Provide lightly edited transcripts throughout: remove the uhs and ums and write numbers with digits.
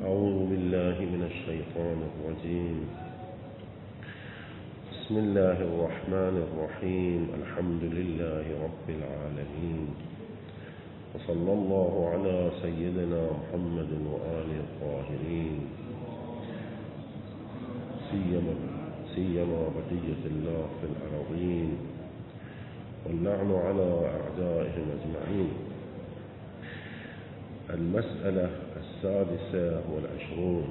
أعوذ بالله من الشيطان الرجيم. بسم الله الرحمن الرحيم. الحمد لله رب العالمين، وصلى الله على سيدنا محمد وآله الطاهرين، سيما بقية الله في الأرضين، واللعن على أعدائهم أجمعين. المسألة 26.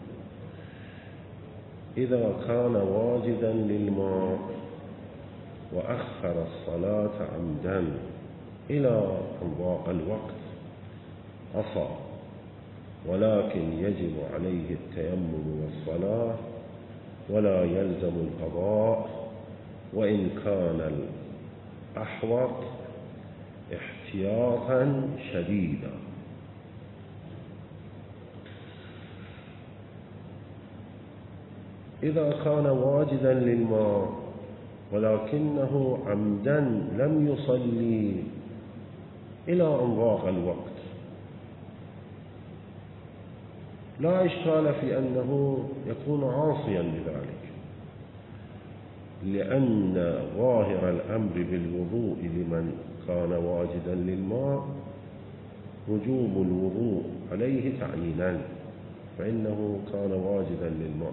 إذا كان واجدا للماء وأخر الصلاة عمدا إلى أن ضاق الوقت عصى، ولكن يجب عليه التيمم والصلاة ولا يلزم القضاء، وإن كان الأحوط احتياطا شديدا. إذا كان واجدا للماء ولكنه عمدا لم يصلي إلى أن ضاق الوقت، لا إشكال في أنه يكون عاصيا لذلك، لأن ظاهر الأمر بالوضوء لمن كان واجدا للماء وجوب الوضوء عليه تعيينا، فإنه كان واجدا للماء.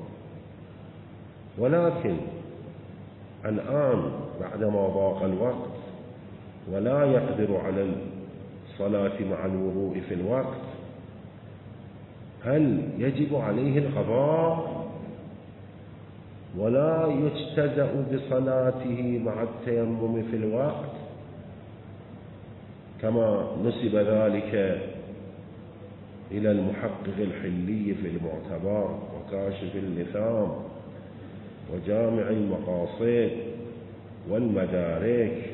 ولكن الآن بعدما ضاق الوقت ولا يقدر على الصلاة مع الوضوء في الوقت، هل يجب عليه القضاء ولا يجتزأ بصلاته مع التيمم في الوقت، كما نسب ذلك إلى المحقق الحلي في المعتبر وكاشف اللثام وجامع المقاصد والمدارك،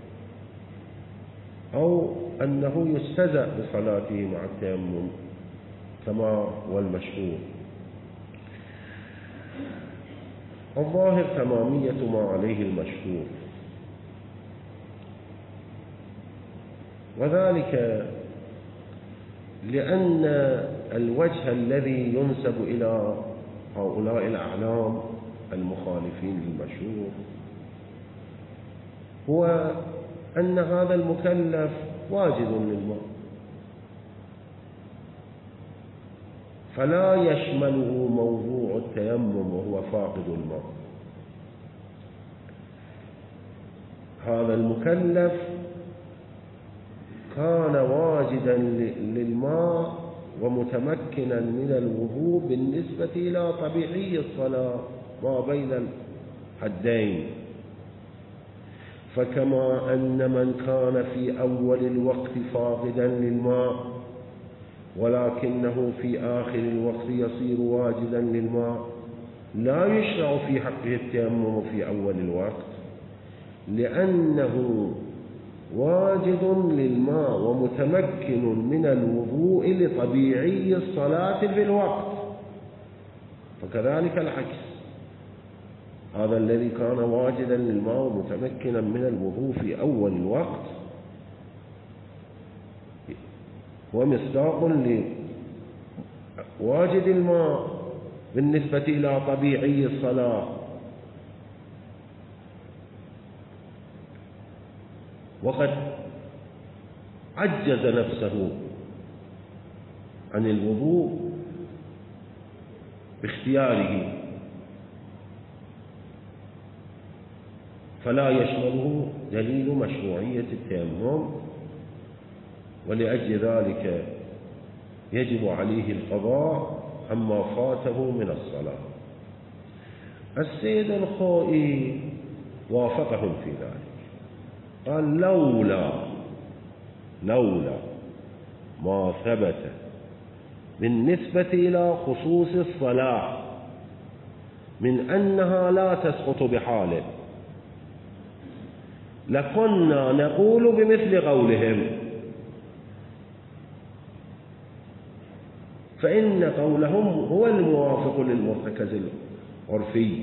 أو أنه يجتزأ بصلاته مع التيمم كما هو المشهور؟ الظاهر تمامية ما عليه المشهور، وذلك لأن الوجه الذي ينسب إلى هؤلاء الأعلام المخالفين للمشهور هو أن هذا المكلف واجد للماء، فلا يشمله موضوع التيمم وهو فاقد الماء. هذا المكلف كان واجدا للماء ومتمكنا من الوضوء بالنسبة إلى طبيعي الصلاة ما بين الحدين، فكما أن من كان في أول الوقت فاقدا للماء ولكنه في آخر الوقت يصير واجدا للماء، لا يشرع في حقه التيمم في أول الوقت، لأنه واجد للماء ومتمكن من الوضوء لطبيعي الصلاة في الوقت. فكذلك العكس، هذا الذي كان واجدا للماء ومتمكنا من الوضوء في أول الوقت ومصداق لواجد الماء بالنسبة إلى طبيعي الصلاة، وقد عجز نفسه عن الوضوء باختياره، فلا يشمله دليل مشروعية التيمم، ولأجل ذلك يجب عليه القضاء عما فاته من الصلاة. السيد الخوئي وافقهم في ذلك، قال لولا ما ثبت بالنسبة إلى خصوص الصلاة من أنها لا تسقط بحال لكنا نقول بمثل قولهم، فإن قولهم هو الموافق للمرتكز العرفي.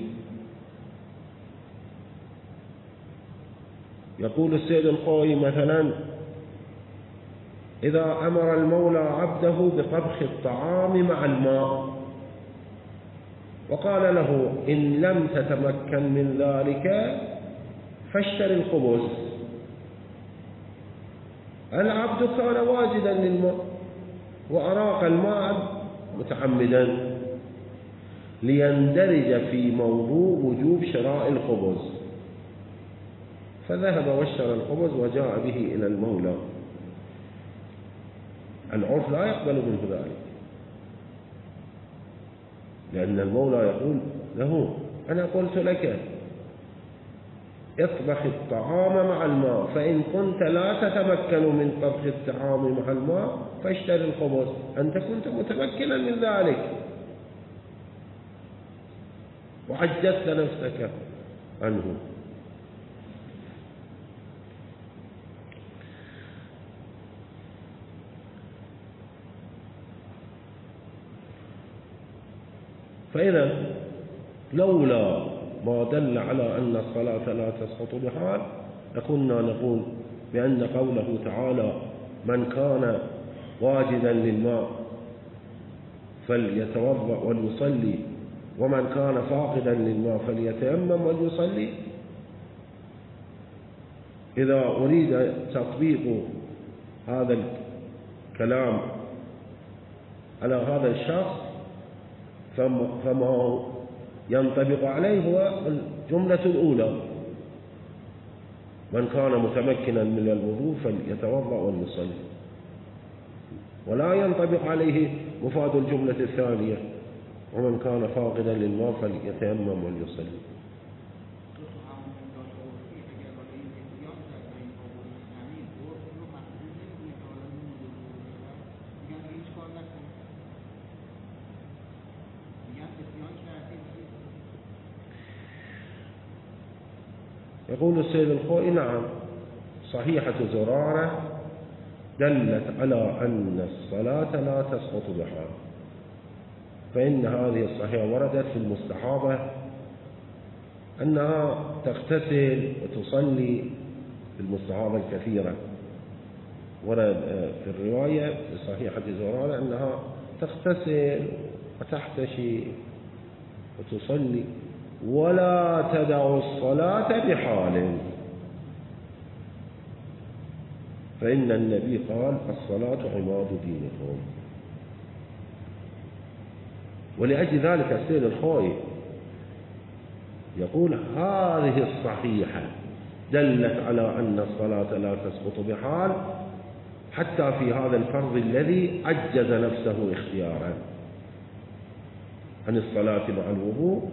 يقول السيد الخوئي مثلا: إذا أمر المولى عبده بطبخ الطعام مع الماء وقال له إن لم تتمكن من ذلك فاشتر الخبز، العبد كان واجدا للماء وأراق الماء متعمدا ليندرج في موضوع وجوب شراء الخبز، فذهب واشترى الخبز وجاء به إلى المولى. العرف لا يقبل منه ذلك، لأن المولى يقول له أنا قلت لك اطبخ الطعام مع الماء، فإن كنت لا تتمكن من طبخ الطعام مع الماء فاشتر الخبز، أنت كنت متمكنا من ذلك وعجزت نفسك عنه. فإذا لولا ما دل على أن الصلاة لا تسقط بحال لكنا نقول بأن قوله تعالى من كان واجدا للماء فليتوضأ وليصلي ومن كان فاقدا للماء فليتيمم وليصلي، إذا أريد تطبيق هذا الكلام على هذا الشخص فما ينطبق عليه هو الجملة الأولى من كان متمكنا من الوضوء فليتوضأ وليصلي، ولا ينطبق عليه مفاد الجملة الثانية ومن كان فاقدا للماء فليتيمم وليصلي. يقول السيد الخوئي نعم صحيحة زرارة دلت على أن الصلاة لا تسقط بحال، فإن هذه الصحيحة وردت في المستحاضة أنها تغتسل وتصلي في المستحاضة الكثيرة، ورد في الرواية في صحيحة زرارة أنها تغتسل وتحتشي وتصلي ولا تدع الصلاة بحال، فإن النبي قال الصلاة عماد دينكم. ولأجل ذلك السيد الخوئي يقول هذه الصحيحة دلت على أن الصلاة لا تسقط بحال حتى في هذا الفرض الذي عجز نفسه اختيارا عن الصلاة مع الوضوء،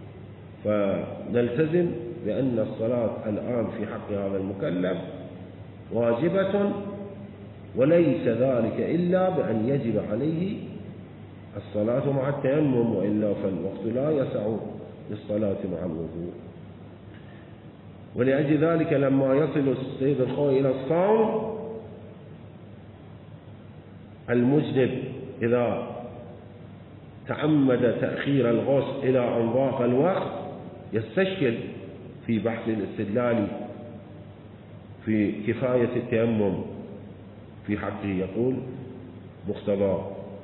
فنلتزم بأن الصلاة الآن في حق هذا المكلف واجبة، وليس ذلك إلا بأن يجب عليه الصلاة مع التيمم، وإلا فالوقت لا يسع للصلاة مع الوضوء. ولأجل ذلك لما يصل السيد الخوئي إلى الصوم المجنب إذا تعمد تأخير الغسل إلى أن ضاق الوقت يستشكل في بحث الاستدلال في كفاية التيمم في حقه، يقول مقتضى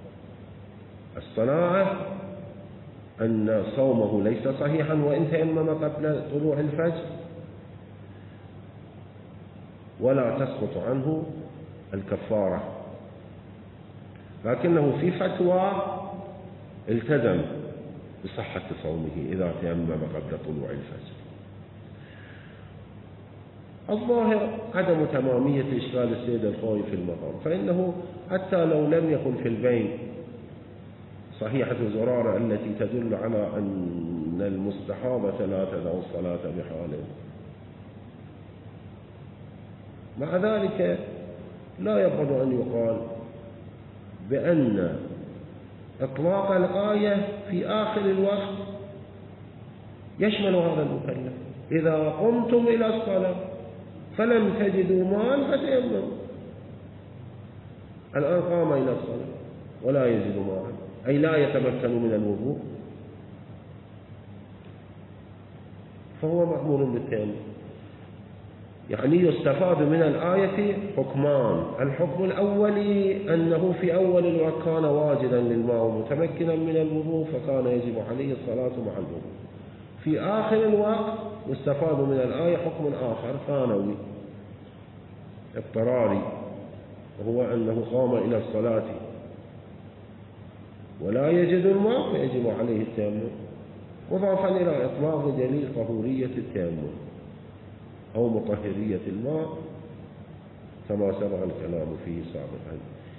الصناعة أن صومه ليس صحيحا وإن تيمم قبل طلوع الفجر، ولا تسقط عنه الكفارة، لكنه في فتوى التزم بصحة صومه إذا تيمم قبل طلوع الفجر. الظاهر عدم تمامية إشكال السيد الخوئي في المقام، فإنه حتى لو لم يكن في البين صحيحة زرارة التي تدل على أن المستحاضة لا تدع الصلاة بحال، مع ذلك لا يبعد أن يقال بأن إطلاق الآية في آخر الوقت يشمل هذا المكلف. إذا قمتم إلى الصلاة فلم تجدوا ماء فتيمموا، الآن قام إلى الصلاة ولا يجد ماء أي لا يتمكن من الوضوء، فهو مأمور بالتيمم. يعني يستفاد من الآية حكمان. الحكم الأولي أنه في أول الوقت كان واجدا للماء متمكنا من الوضوء فكان يجب عليه الصلاة مع الوضوء. في آخر الوقت يستفاد من الآية حكم آخر ثانوي اضطراري، وهو أنه قام إلى الصلاة ولا يجد الماء فيجب عليه التيمم، مضافا إلى إطلاق دليل طهورية التيمم أو مطهرية الماء كما سبق الكلام فيه سابقا.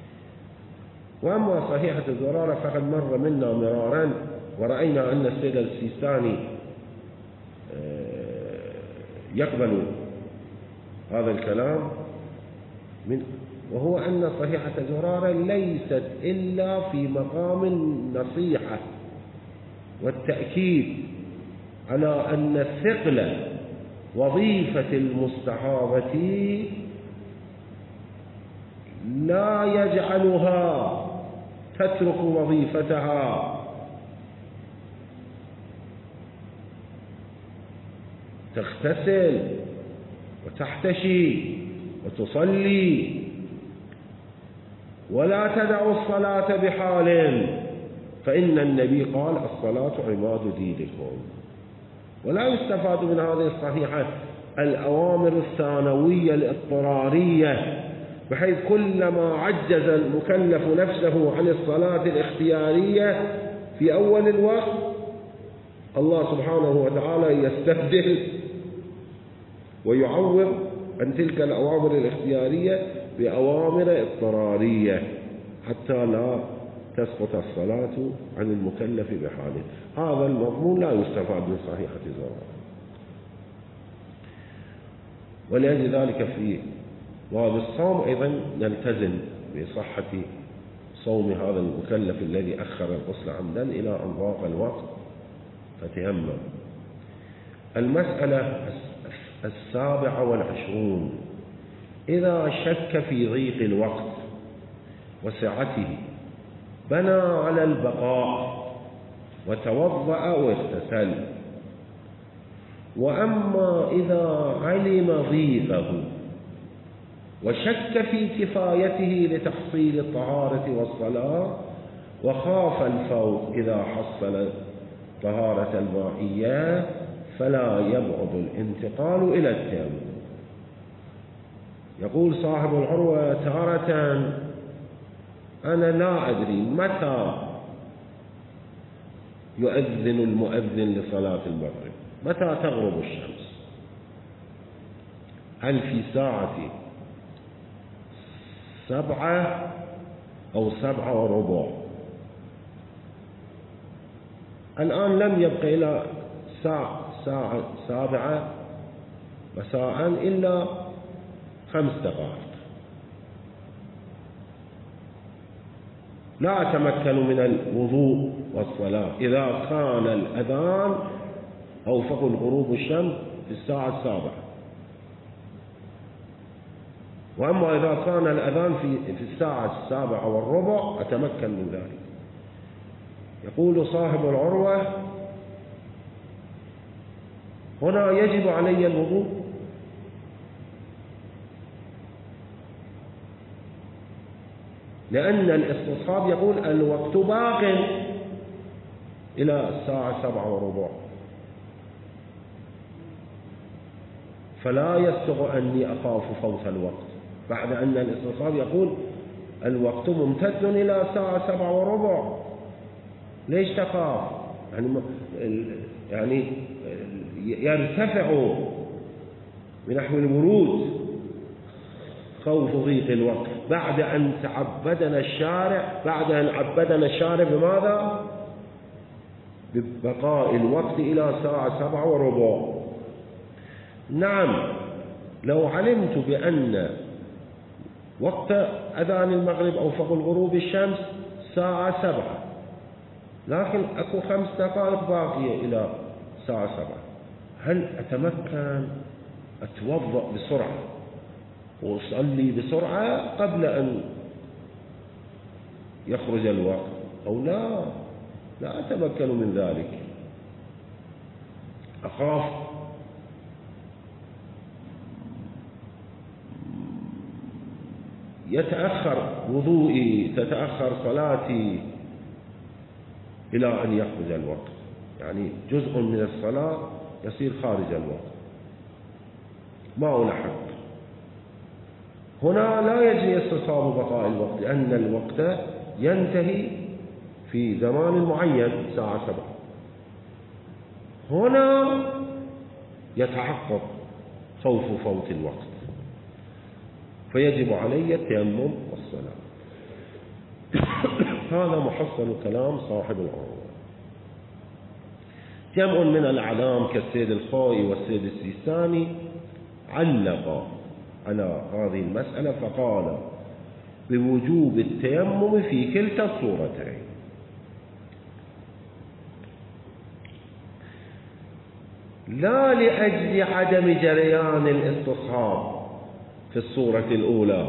وأما صحيحة الزرارة فقد مر منا مرارا ورأينا أن السيد السيستاني يقبل هذا الكلام وهو أن صحيحة زرارة ليست إلا في مقام النصيحة والتأكيد على أن الثقل وظيفة المستحاضة لا يجعلها تترك وظيفتها، تغتسل وتحتشي وتصلي ولا تدع الصلاة بحال، فإن النبي قال الصلاة عماد دينكم. ولا يستفاد من هذه الصحيحة الأوامر الثانوية الاضطرارية، بحيث كلما عجز المكلف نفسه عن الصلاة الاختيارية في أول الوقت الله سبحانه وتعالى يستبدل ويعوض عن تلك الأوامر الاختيارية بأوامر اضطرارية حتى لا تسقط الصلاة عن المكلف بحاله. هذا المضمون لا يستفاد من صحيحة زرارة. ولأجل ذلك في باب الصوم أيضا نلتزم بصحة صوم هذا المكلف الذي أخر الغسل عمدا إلى أن ضاق الوقت فتيمم. المسألة 27 إذا شك في ضيق الوقت وسعته بنى على البقاء وتوضأ واغتسل. وأما إذا علم ضيقه وشك في كفايته لتحصيل الطهارة والصلاة وخاف الفوت إذا حصل طهارة المائية فلا يبعد الانتقال إلى التيمم. يقول صاحب العروة تارة أنا لا أدري متى يؤذن المؤذن لصلاة المغرب، متى تغرب الشمس، هل في ساعة 7 أو 7:15؟ الآن لم يبق إلى ساعة 7 مساء إلا 5 دقائق. لا أتمكن من الوضوء والصلاة إذا كان الأذان أو فضل غروب الشمس في الساعة 7. وأما إذا كان الأذان في الساعة 7:15 أتمكن من ذلك. يقول صاحب العروة هنا يجب علي الوضوء لأن الاستصحاب يقول الوقت باق إلى الساعة 7:15، فلا يسغ أني أخاف فوت الوقت، بعد أن الاستصحاب يقول الوقت ممتد إلى الساعة 7:15. ليش تخاف؟ يعني يرتفع بنحو الورود خوف ضيق الوقت بعد أن عبدنا الشارع بماذا؟ ببقاء الوقت إلى الساعة 7:15. نعم لو علمت بأن وقت أذان المغرب أو فضل غروب الشمس الساعة 7 لكن أكو 5 دقائق باقية إلى الساعة 7، هل أتمكن أتوضأ بسرعة وأصلي بسرعة قبل أن يخرج الوقت أو لا أتمكن من ذلك؟ أخاف يتأخر وضوئي، تتأخر صلاتي إلى أن يخرج الوقت، يعني جزء من الصلاة يصير خارج الوقت ما ألحق. هنا لا يجري استصحاب بقاء الوقت، لأن الوقت ينتهي في زمان معين الساعة 7. هنا يتحقق خوف فوت الوقت، فيجب علي التيمم والصلاة. هذا محصل كلام صاحب العروة. جمع من الأعلام كالسيد الخوئي والسيد السيستاني علق على هذه المسألة فقال بوجوب التيمم في كلتا الصورتين، لا لأجل عدم جريان الاستصحاب في الصورة الأولى،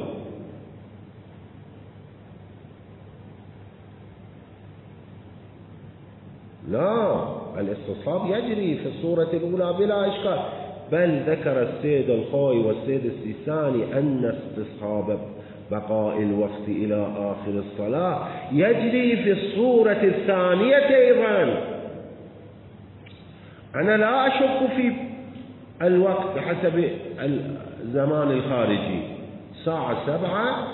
لا، الاستصحاب يجري في الصورة الأولى بلا إشكال، بل ذكر السيد الخوئي والسيد السيستاني أن استصحاب بقاء الوقت إلى آخر الصلاة يجري في الصورة الثانية أيضا. أنا لا أشك في الوقت بحسب الزمان الخارجي، الساعة 7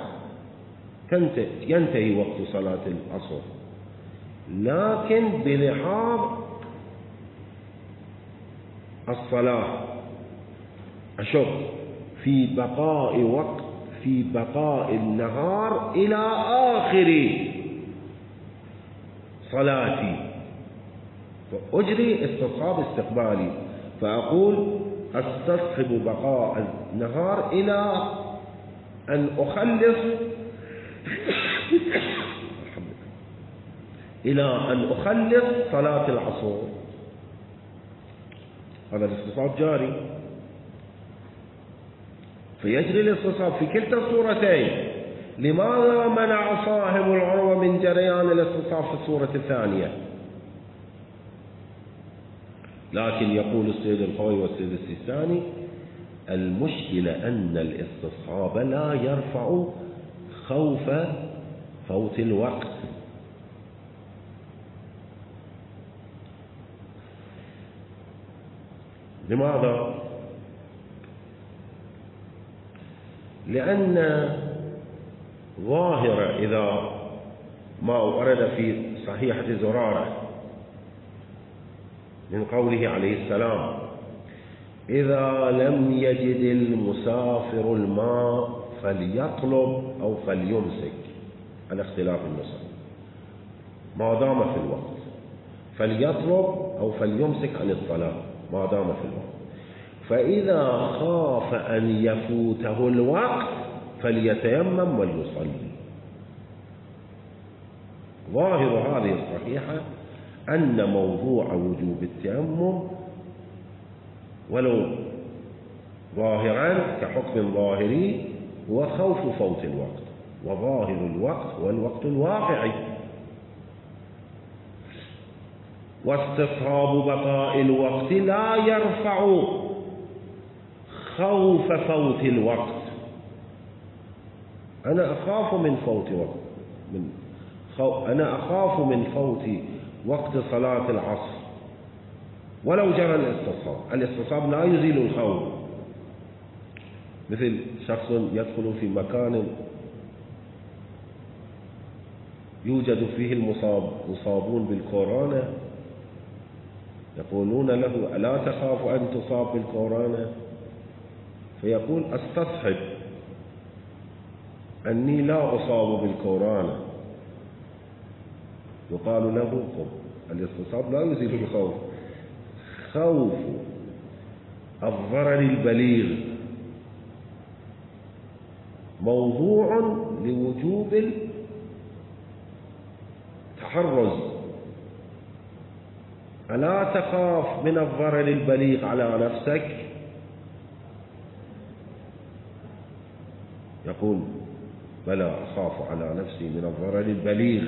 ينتهي وقت صلاة العصر، لكن بلحاظ الصلاة أشك في بقاء النهار إلى آخر صلاتي، فأجري استصحاب استقبالي، فأقول استصحب بقاء النهار إلى أن أخلص صلاة العصر. هذا الاستصحاب جاري، فيجري الاستصحاب في كلتا الصورتين. لماذا منع صاحب العروة من جريان الاستصحاب في الصورة الثانية؟ لكن يقول السيد الخوئي والسيد السيستاني المشكلة أن الاستصحاب لا يرفع خوف فوت الوقت. لماذا؟ لأن ظاهر إذا ما ورد في صحيحة زرارة من قوله عليه السلام إذا لم يجد المسافر الماء فليطلب أو فليمسك، على اختلاف النسخ، ما دام في الوقت، فليطلب أو فليمسك عن الصلاة ما دام في الوقت، فإذا خاف أن يفوته الوقت فليتيمم وليصلي. ظاهر هذه الصحيحة أن موضوع وجوب التيمم ولو ظاهرا كحكم ظاهري هو خوف فوت الوقت، وظاهر الوقت هو الوقت الواقعي، واستصحاب بقاء الوقت لا يرفع خوف فوت الوقت. أنا أخاف من فوت وقت صلاة العصر ولو جرى الاستصحاب لا يزيل الخوف. مثل شخص يدخل في مكان يوجد فيه المصابون بالكورونا، يقولون له ألا تخاف أن تصاب بالكورونا؟ فيقول استصحب أني لا أصاب بالكورونا، يقال له الاستصحاب لا يزيل الخوف، خوف الضرر البليغ موضوع لوجوب التحرز. ألا تخاف من الضرر البليغ على نفسك؟ يقول بلى أخاف على نفسي من الضرر البليغ.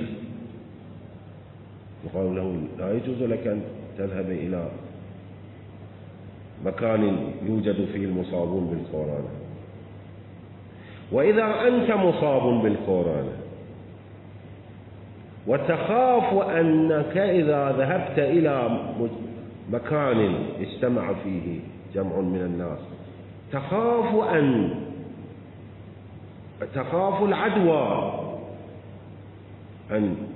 يقال له لا يجوز لك أن تذهب إلى مكان يوجد فيه المصابون بالكورونا. وإذا أنت مصاب بالكورونا وتخاف أنك إذا ذهبت إلى مكان اجتمع فيه جمع من الناس تخاف العدوى أن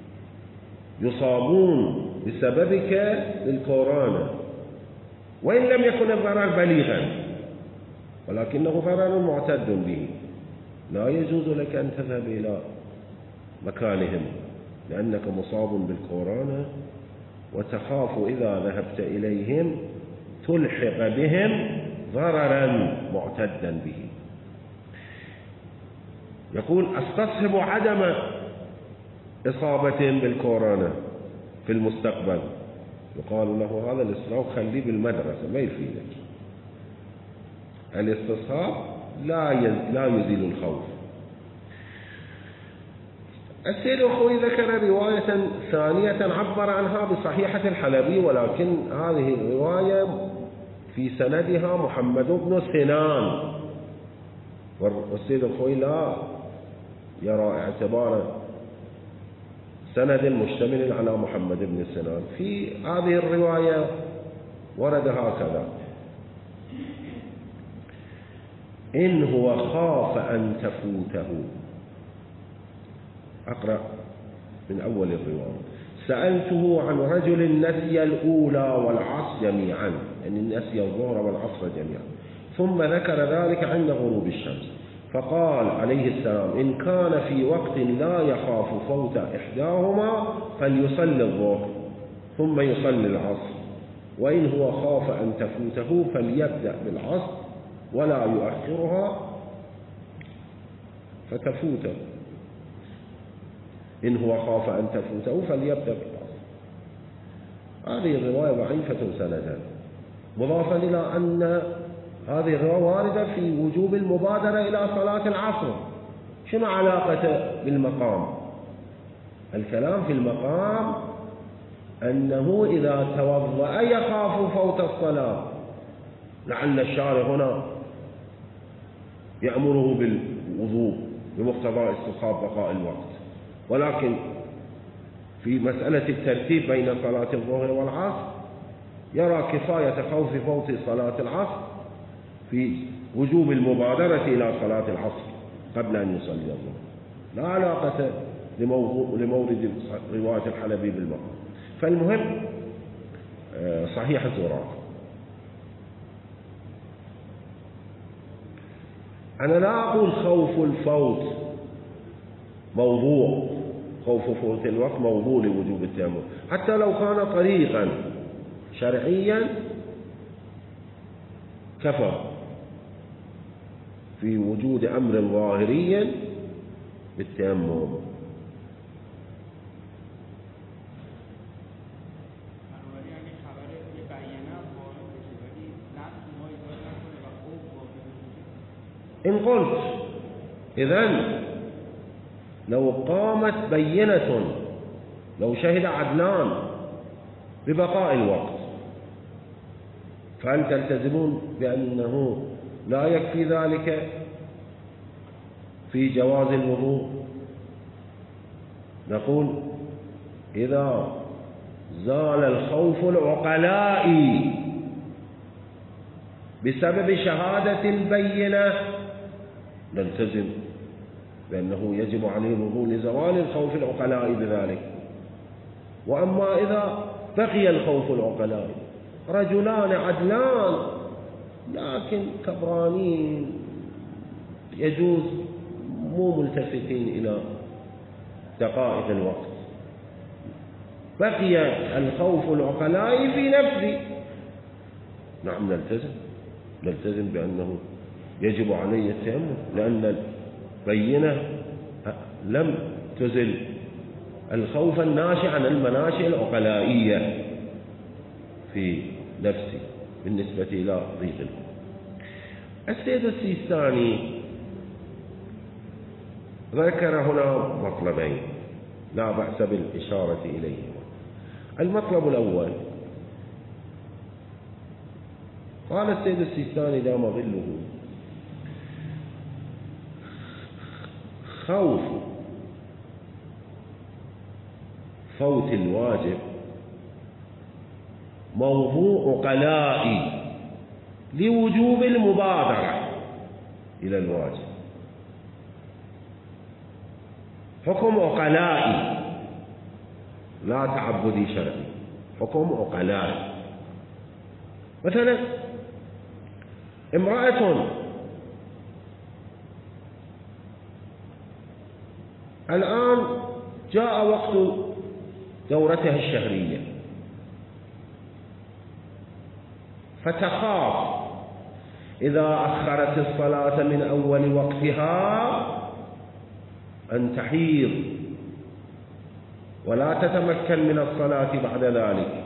يصابون بسببك بالكورونا، وإن لم يكن الضرر بليغا ولكنه ضرر معتد به، لا يجوز لك أن تذهب إلى مكانهم لأنك مصاب بالكورونا وتخاف إذا ذهبت إليهم تلحق بهم ضررا معتدا به. يقول استصحب عدم إصابتهم بالكورونا في المستقبل، يقال له هذا الإصرار خليه بالمدرسة ما يفيدك. الاستصحاب لا يزيل الخوف. السيد الخوي ذكر رواية ثانية عبر عنها بصحيحة الحلبي، ولكن هذه الرواية في سندها محمد بن سنان، والسيد الخوي لا يرى اعتبار سند مشتمل على محمد بن سنان. في هذه الرواية ورد هكذا: إن هو خاف أن تفوته. أقرأ من أول الرواية: سألته عن رجل نسي الأولى والعصر جميعا، يعني نسي الظهر والعصر جميعا، ثم ذكر ذلك عند غروب الشمس، فقال عليه السلام: إن كان في وقت لا يخاف فوت إحداهما فليصلي الظهر ثم يصلي العصر، وإن هو خاف أن تفوته فليبدأ بالعصر ولا يؤخرها فتفوته. إن هو خاف أن تفوته فليبدأ بالعصر. هذه الرواية ضعيفة سندا، مضافا إلى أن هذه الرواية واردة في وجوب المبادرة إلى صلاة العصر. شنو علاقة بالمقام؟ الكلام في المقام أنه إذا توضأ يخاف فوت الصلاة، لعل الشارع هنا يأمره بالوضوء بمقتضى استصحاب بقاء الوقت، ولكن في مسألة الترتيب بين صلاة الظهر والعصر يرى كفاية خوف فوت صلاة العصر في وجوب المبادرة إلى صلاة العصر قبل أن يصلي الظهر، لا علاقة لمورد رواية الحلبي بالمقام. فالمهم صحيحة وراء. أنا لا أقول خوف الفوت موضوع، خوف فوت الوقت موضوع لوجوب التيمم، حتى لو كان طريقا شرعيا كفى في وجود أمر ظاهري بالتيمم. إن قلت إذن لو قامت بينة، لو شهد عدلان ببقاء الوقت، فهل تلتزمون بأنه لا يكفي ذلك في جواز الوضوء؟ نقول إذا زال الخوف العقلائي بسبب شهادة البينة نلتزم بأنه يجب عليه الوضوء لزوال الخوف العقلائي بذلك. وأما إذا بقي الخوف العقلائي، رجلان عدلان لكن كبرانين يجوز مو ملتفتين إلى دقائق الوقت، بقي الخوف العقلائي في نفسي، نعم نلتزم بأنه يجب عليه التيمم، لأن البينة لم تزل الخوف الناشئ عن المناشئ العقلائية في نفسي بالنسبة إلى ضيق الخوف. السيد السيستاني ذكر هنا مطلبين لا بأس بالإشارة إليهما. المطلب الأول، قال السيد السيستاني دام ظله: خوف فوت الواجب موضوع عقلائي لوجوب المبادرة إلى الواجب، حكم عقلائي لا تعبدي شرعي، حكم عقلائي. مثلا امرأة الآن جاء وقت دورتها الشهرية، فتخاف إذا أخرت الصلاة من أول وقتها أن تحيض ولا تتمكن من الصلاة بعد ذلك.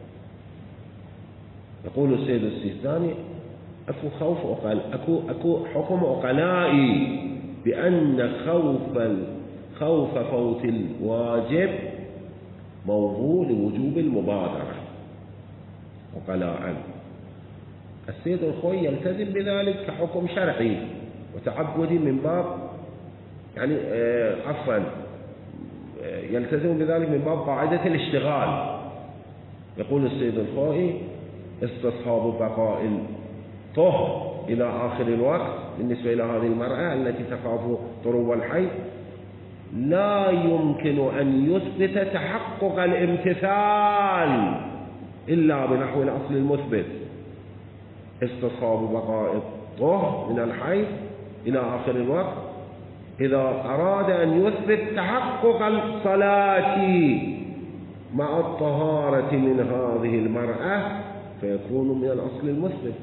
يقول السيد السيستاني أكو أكو حكم عقلائي بأن خوف فوت الواجب موضوع لوجوب المبادرة عقلاء. السيد الخوي يلتزم بذلك كحكم شرعي وتعبدي من باب يلتزم بذلك من باب قاعدة الاشتغال. يقول السيد الخوي استصحاب بقاء الطهر إلى آخر الوقت بالنسبة إلى هذه المرأة التي تخاف طرو الحيض لا يمكن أن يثبت تحقق الامتثال إلا بنحو الأصل المثبت، استصحاب بقاء الطهر من الحيض إلى آخر الوقت. إذا أراد أن يثبت تحقق الصلاة مع الطهارة من هذه المرأة فيكون من الأصل المثبت.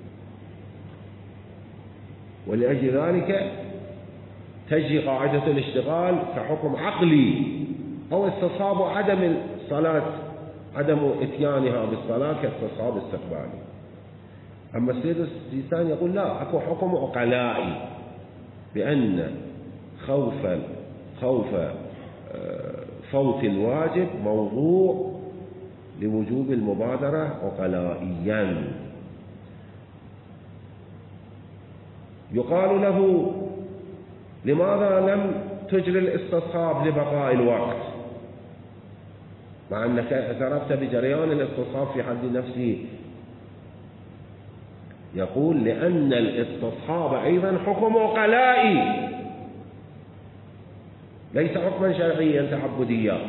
ولأجل ذلك تجري قاعدة الاشتغال كحكم عقلي أو استصحاب عدم الصلاة، عدم إتيانها بالصلاة كاستصحاب استقبالي. أما السيد السيستاني يقول لا، أكو حكم عقلائي بأن خوف فوت الواجب موضوع لوجوب المبادرة عقلائيا. يقال له لماذا لم تجري الاستصحاب لبقاء الوقت مع أنك اعترفت بجريان الاستصحاب في حد نفسه؟ يقول لأن الاستصحاب أيضا حكم عقلائي ليس حكما شرعيا تعبديا.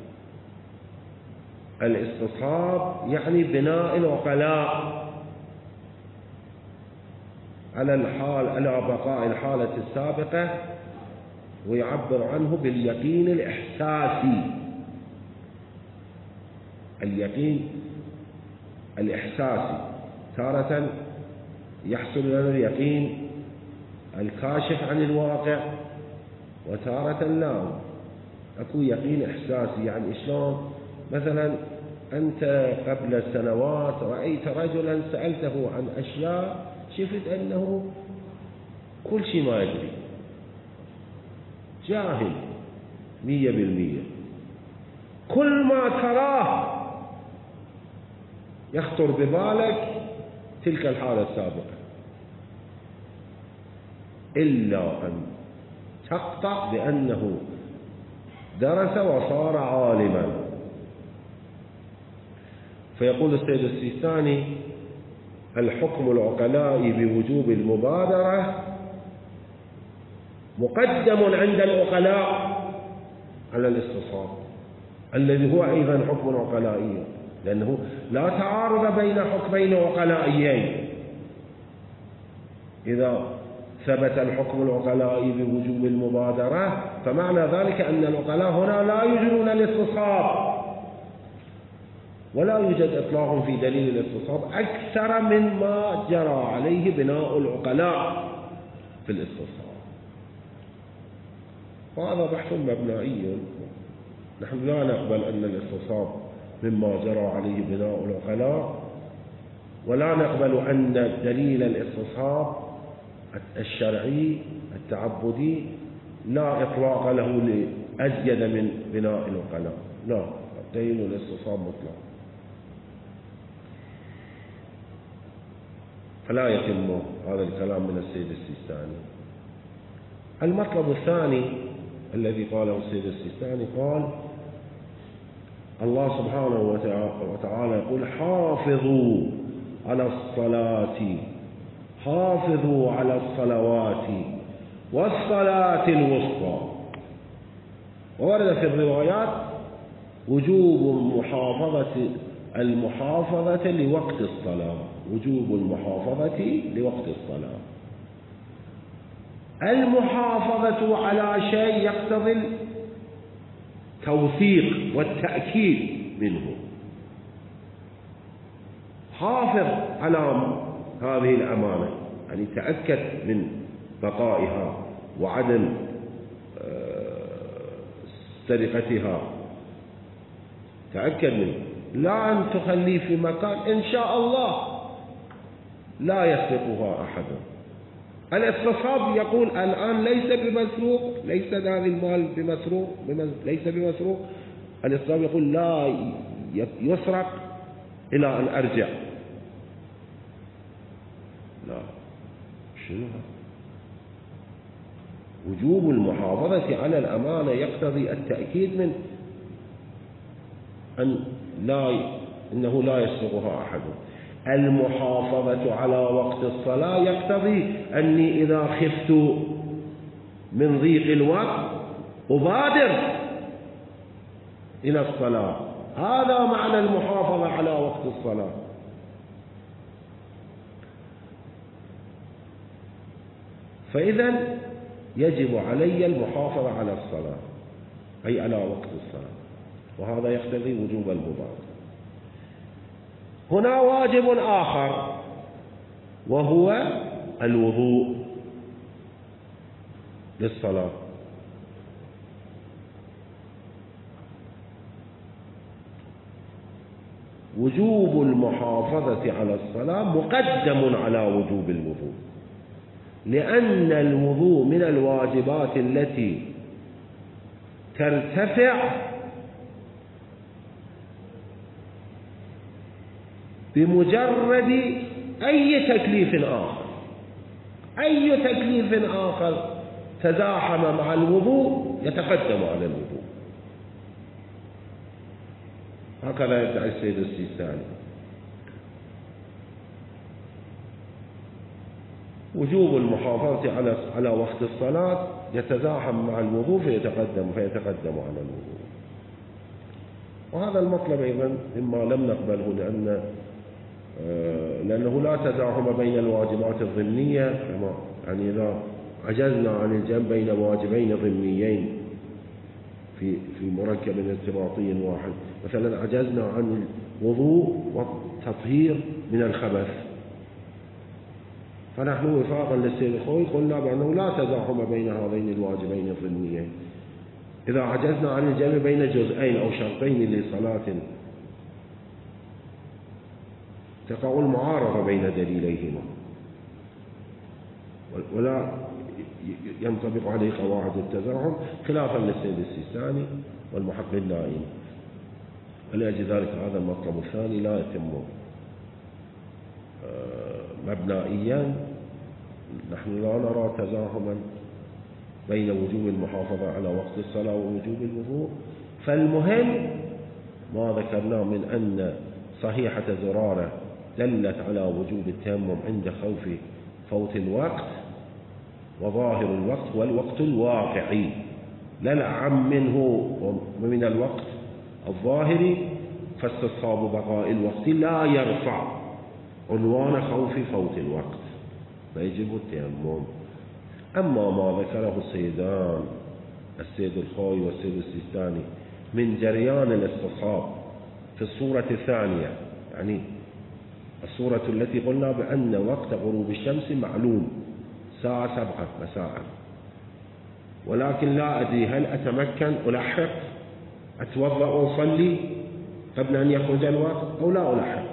الاستصحاب يعني بناء العقلاء على بقاء الحالة السابقة، ويعبر عنه باليقين الإحساسي. اليقين الإحساسي تارة يحصل لنا اليقين الكاشف عن الواقع وتارة لا. أكو يقين إحساسي، يعني شلون؟ مثلا أنت قبل سنوات رأيت رجلا سألته عن أشياء شفت أنه كل شيء ما يدري، جاهل 100%. كل ما تراه يخطر ببالك تلك الحالة السابقة، إلا أن تقطع بأنه درس وصار عالما. فيقول السيد السيستاني الحكم العقلائي بوجوب المبادرة مقدم عند العقلاء على الاستصحاب الذي هو أيضا حكم عقلائي، لأنه لا تعارض بين حكمين عقلائيين. إذا ثبت الحكم العقلائي بوجوب المبادرة فمعنى ذلك أن العقلاء هنا لا يجرون الاستصحاب، ولا يوجد إطلاق في دليل الاستصحاب أكثر مما جرى عليه بناء العقلاء في الاستصحاب. وهذا بحث مبنائي. نحن لا نقبل أن الاستصحاب مما جرى عليه بناء العقلاء، ولا نقبل أن دليل الاستصحاب الشرعي التعبدي لا إطلاق له لأزيد من بناء العقلاء. لا، دليل الاستصحاب مطلق. فلا يتم هذا الكلام من السيد السيستاني. المطلب الثاني الذي قاله السيد السيستاني، قال الله سبحانه وتعالى يقول حافظوا على الصلاة، حافظوا على الصلوات والصلاة الوسطى. وورد في الروايات وجوب المحافظة لوقت الصلاة، وجوب المحافظة لوقت الصلاة. المحافظة على شيء يقتضي التوثيق والتأكيد منه. حافظ على هذه الأمانة، يعني تأكد من بقائها وعدم سرقتها، تأكد منه، لا أن تخليه في مكان إن شاء الله لا يسرقها أحد. الاستصحاب يقول الآن ليس بمسروق، ليس هذا المال بمسروق، ليس بمسروق. الاستصحاب يقول لا يسرق إلى أن أرجع. لا، شنو؟ وجوب المحافظة على الأمانة يقتضي التأكيد من أنه لا يسرقها أحد. المحافظة على وقت الصلاة يقتضي أني إذا خفت من ضيق الوقت أبادر إلى الصلاة. هذا معنى المحافظة على وقت الصلاة. فإذا يجب علي المحافظة على الصلاة، أي على وقت الصلاة، وهذا يقتضي وجوب المبادرة. هنا واجب آخر وهو الوضوء للصلاة. وجوب المحافظة على الصلاة مقدم على وجوب الوضوء، لأن الوضوء من الواجبات التي ترتفع بمجرد أي تكليف آخر. أي تكليف آخر تزاحم مع الوضوء يتقدم على الوضوء. هكذا يدعي السيد السيستاني. وجوب المحافظة على وقت الصلاة يتزاحم مع الوضوء فيتقدم على الوضوء. وهذا المطلب أيضا مما لم نقبله، لأنه لا تزاحم بين الواجبات الضمنية، يعني إذا عجزنا عن الجمع بين واجبين ضمنيين في مركب ارتباطي واحد، مثلا عجزنا عن الوضوء والتطهير من الخبث، فنحن وفاقا للسيد الخوي قلنا بأنه لا تزاحم بين هذين الواجبين الضمنيين. إذا عجزنا عن الجمع بين جزئين أو شرطين لصلاة تقع المعارضة بين دليليهما ولا ينطبق عليه قواعد التزاحم، خلافا للسيد السيستاني والمحقق النائم. ولأجل ذلك هذا المطلب الثاني لا يتم مبنائيا. نحن لا نرى تزاحما بين وجوب المحافظة على وقت الصلاة ووجوب الوضوء. فالمهم ما ذكرناه من أن صحيحة زرارة دلت على وجوب التيمم عند خوف فوت الوقت، وظاهر الوقت والوقت الواقعي لا الأعم منه ومن الوقت الظاهري، فاستصحاب بقاء الوقت لا يرفع عنوان خوف فوت الوقت، فيجب التيمم. أما ما ذكره السيدان السيد الخوي والسيد السيستاني من جريان الاستصحاب في الصورة الثانية، يعني الصورة التي قلنا بأن وقت غروب الشمس معلوم الساعة 7 مساء، ولكن لا أدري هل أتمكن ألحق أتوضأ وأصلي قبل أن يخرج الوقت أو لا ألحق.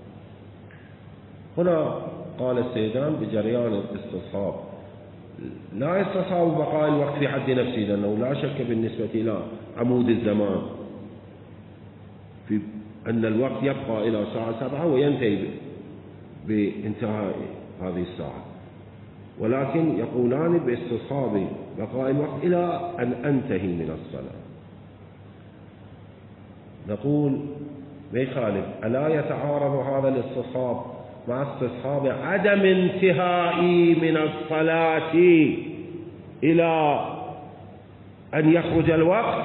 هنا قال السيدان بجريان الاستصحاب لا يستصحب بقاء الوقت في حد نفسه، لأنه لا شك بالنسبة إلى عمود الزمان في أن الوقت يبقى إلى الساعة 7 وينتهي بانتهاء هذه الساعة، ولكن يقولان باستصحاب بقاء الوقت إلى أن أنتهي من الصلاة. نقول ما يخالف، ألا يتعارض هذا الاستصحاب مع استصحاب عدم انتهائي من الصلاة إلى أن يخرج الوقت؟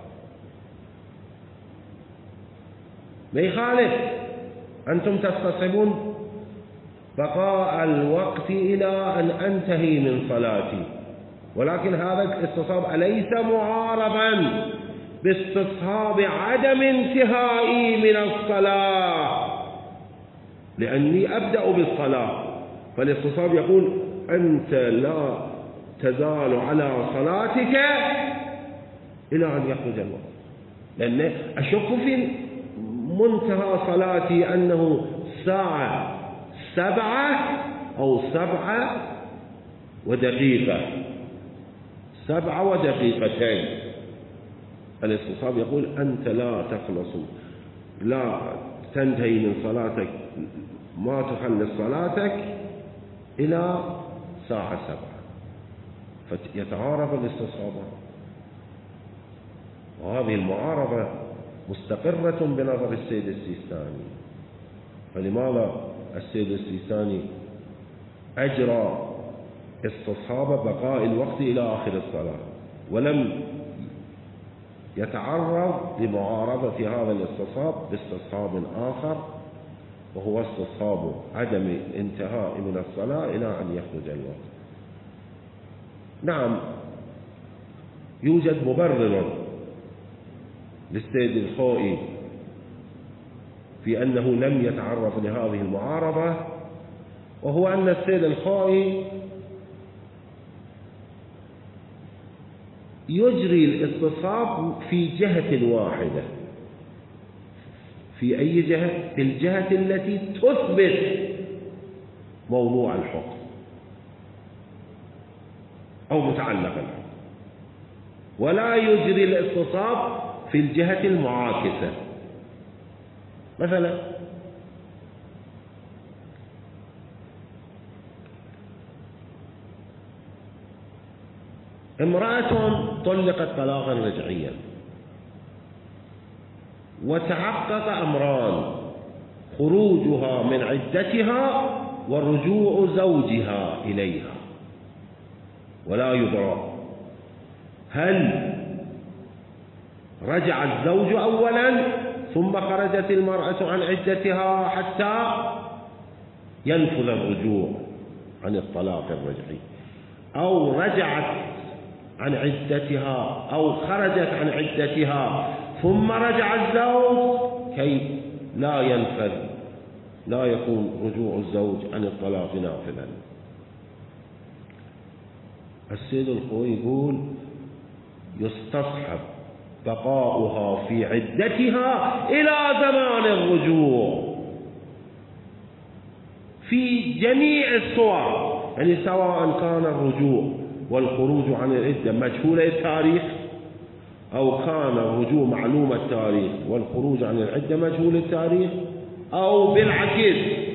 ما يخالف، أنتم تستصحبون بقاء الوقت إلى أن أنتهي من صلاتي، ولكن هذا الاستصحاب أليس معارضا باستصحاب عدم انتهائي من الصلاة؟ لأني أبدأ بالصلاة، فالاستصحاب يقول أنت لا تزال على صلاتك إلى أن يخرج الوقت، لأن أشك في منتهى صلاتي أنه الساعة 7 أو 7 ودقيقة، 7 ودقيقتين. الاستصحاب يقول أنت لا تخلص، لا تنتهي من صلاتك، ما تخلص صلاتك إلى ساعة 7، فيتعارض الاستصحابان. وهذه المعارضة مستقرة بنظر السيد السيستاني. فلماذا السيد السيستاني أجرى استصحاب بقاء الوقت إلى آخر الصلاة ولم يتعرض لمعارضة هذا الاستصحاب باستصحاب آخر، وهو استصحاب عدم انتهاء من الصلاة إلى أن يخرج الوقت؟ نعم، يوجد مبرر للسيد الخوئي في أنه لم يتعرض لهذه المعارضة، وهو أن السيد الخوئي يجري الاستصحاب في جهة واحدة. في أي جهة؟ في الجهة التي تثبت موضوع الحكم أو متعلق الحكم، ولا يجري الاستصحاب في الجهة المعاكسة. مثلا امرأة طلقت طلاقا رجعيا وتحقق أمران: خروجها من عدتها ورجوع زوجها إليها، ولا يدرى هل رجع الزوج أولا ثم خرجت المرأة عن عدتها حتى ينفذ الرجوع عن الطلاق الرجعي، أو رجعت عن عدتها أو خرجت عن عدتها ثم رجع الزوج كي لا يكون رجوع الزوج عن الطلاق نافذا. السيد الخوئي يقول يستصحب بقاؤها في عدتها إلى زمان الرجوع في جميع الصور، يعني سواء كان الرجوع والخروج عن العدة مجهول التاريخ، أو كان الرجوع معلوم التاريخ والخروج عن العدة مجهول التاريخ، أو بالعكس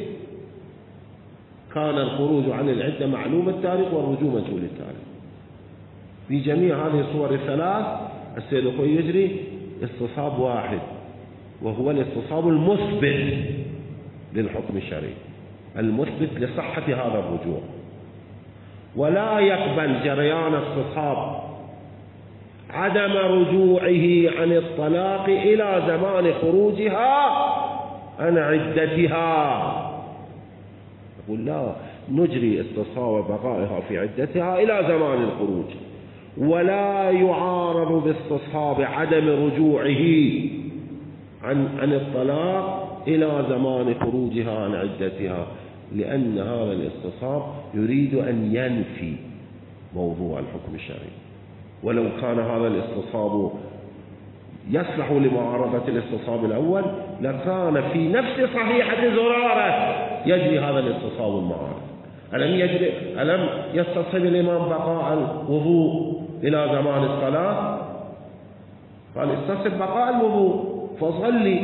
كان الخروج عن العدة معلوم التاريخ والرجوع مجهول التاريخ. في جميع هذه الصور الثلاث السيد الخوئي يجري استصحاب واحد، وهو الاستصحاب المثبت للحكم الشرعي، المثبت لصحة هذا الرجوع، ولا يقبل جريان استصحاب عدم رجوعه عن الطلاق إلى زمان خروجها عن عدتها. يقول لا، نجري استصحاب بقائها في عدتها إلى زمان الخروج، ولا يعارض باستصحاب عدم رجوعه عن الطلاق إلى زمان خروجها عن عدتها، لأن هذا الاستصحاب يريد أن ينفي موضوع الحكم الشرعي. ولو كان هذا الاستصحاب يصلح لمعارضة الاستصحاب الأول لكان في نفس صحيحة زرارة يجري هذا الاستصحاب المعارض. ألم يستصحب الإمام بقاء الوضوء إلى زمان الصلاة؟ قال استصحب بقاء الوضوء فصلي.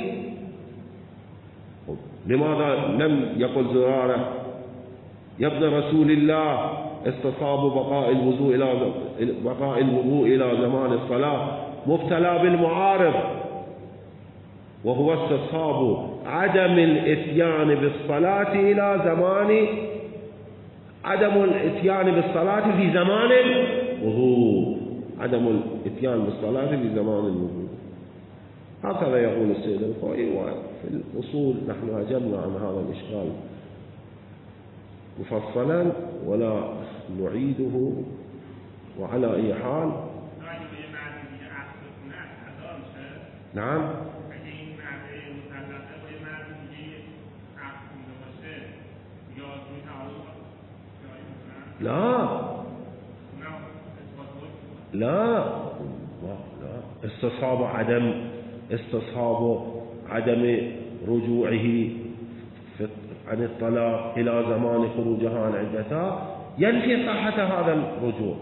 لماذا لم يقل زرارة يا ابن رسول الله استصحاب بقاء الوضوء إلى زمان الصلاة مبتلى بالمعارض، وهو استصحاب عدم الإتيان بالصلاة إلى زمان عدم الإتيان بالصلاة في زمان الوضوء، عدم الإتيان بالصلاة في زمان الوضوء. هكذا يقول السيد الخوئي. وفي الأصول نحن أجبنا عن هذا الإشكال مفصلا ولا نعيده. وعلى أي حال نعم لا لا استصحاب عدم رجوعه عن الطلاق إلى زمان خروجها عن عدتها ينفي صحة هذا الرجوع.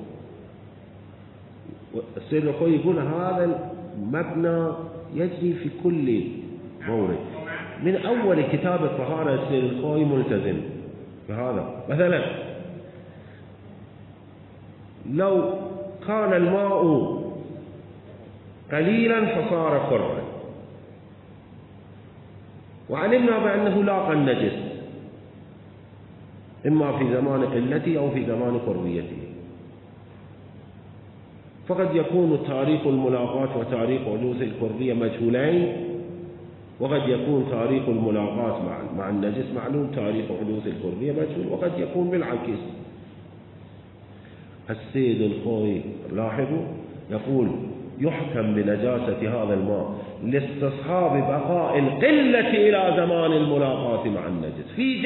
السيد الخوئي يقول هذا المبنى يجري في كل مورد. من أول كتاب الطهارة السيد الخوئي ملتزم بهذا. مثلا لو كان الماء قليلا فصار قرا، وعلمنا بأنه لاقى النجس إما في زمان قلته أو في زمان قربيته، فقد يكون تاريخ الملاقاة وتاريخ حدوث القربية مجهولين، وقد يكون تاريخ الملاقاة مع النجس معلوم، تاريخ حدوث القربية مجهول، وقد يكون بالعكس. السيد الخوئي لاحظوا يقول يحكم بنجاسة هذا الماء لاستصحاب بقاء القلة إلى زمان الملاقاة مع النجس في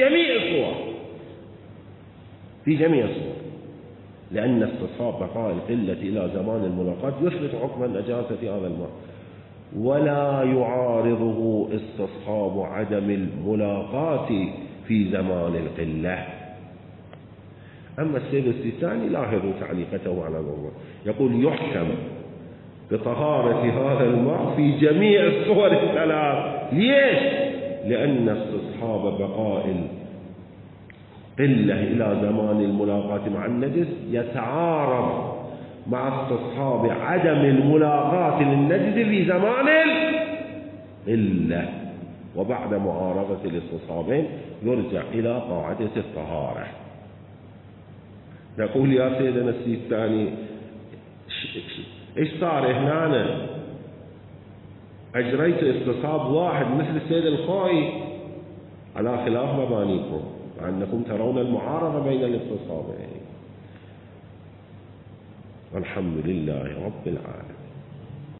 جميع الصور، لأن استصحاب بقاء القلة إلى زمان الملاقاة يثبت حكم النجاسة هذا الماء، ولا يعارضه استصحاب عدم الملاقاة في زمان القلة. أما السيد السيستاني لاحظوا تعليقته على الموضوع، يقول يحكم بطهارة هذا الماء في جميع الصور الثلاث. ليش؟ لأن استصحاب بقاء القلة إلى زمان الملاقاة مع النجس يتعارض مع استصحاب عدم الملاقاة للنجس في زمان القلة، وبعد معارضة الاستصحابين يرجع إلى قاعدة الطهارة. نقول يا سيدنا السيستاني ايش صار هنا؟ اجريت استصحاب واحد مثل السيد الخوئي على خلاف مبانيكم، مع انكم ترون المعارضة بين الاستصحابين. والحمد لله رب العالمين.